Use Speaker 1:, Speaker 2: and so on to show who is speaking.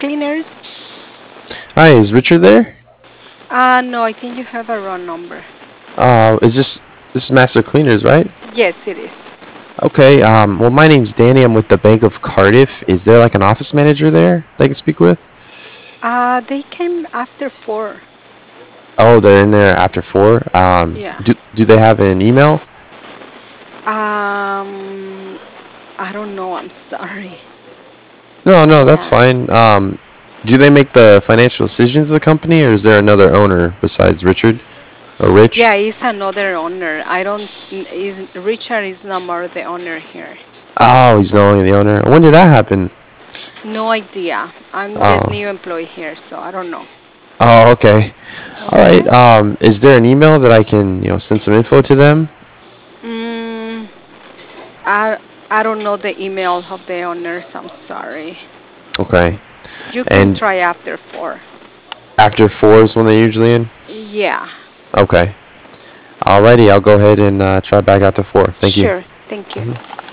Speaker 1: Cleaners.
Speaker 2: Hi, is Richard there?
Speaker 1: No, I think you have a wrong number.
Speaker 2: Is this is Master Cleaners, right?
Speaker 1: Yes, it is.
Speaker 2: Okay. Well, my name's Danny. I'm with the Bank of Cardiff. Is there like an office manager there that I can speak with?
Speaker 1: They came after 4.
Speaker 2: Oh, they're in there after 4.
Speaker 1: Yeah.
Speaker 2: Do they have an email?
Speaker 1: Um, I don't know. I'm sorry.
Speaker 2: No, no, that's
Speaker 1: Yeah.
Speaker 2: fine. Do they make the financial decisions of the company, or is there another owner besides Richard or Rich?
Speaker 1: Yeah, it's another owner. I don't. Is Richard is no more the owner here.
Speaker 2: Oh, he's no longer the owner. When did that happen?
Speaker 1: No idea. I'm the
Speaker 2: Oh,
Speaker 1: new employee here, so I don't know.
Speaker 2: oh, okay. All right.
Speaker 1: Okay.
Speaker 2: Is there an email that I can, send some info to them?
Speaker 1: Mm, I I don't know the email of the owners. I'm sorry.
Speaker 2: Okay.
Speaker 1: You can
Speaker 2: And
Speaker 1: try after 4.
Speaker 2: after 4 is when they're usually in?
Speaker 1: Yeah.
Speaker 2: Okay. Alrighty, I'll go ahead and try back after 4. Thank you.
Speaker 1: Sure. Thank you.
Speaker 2: Mhm.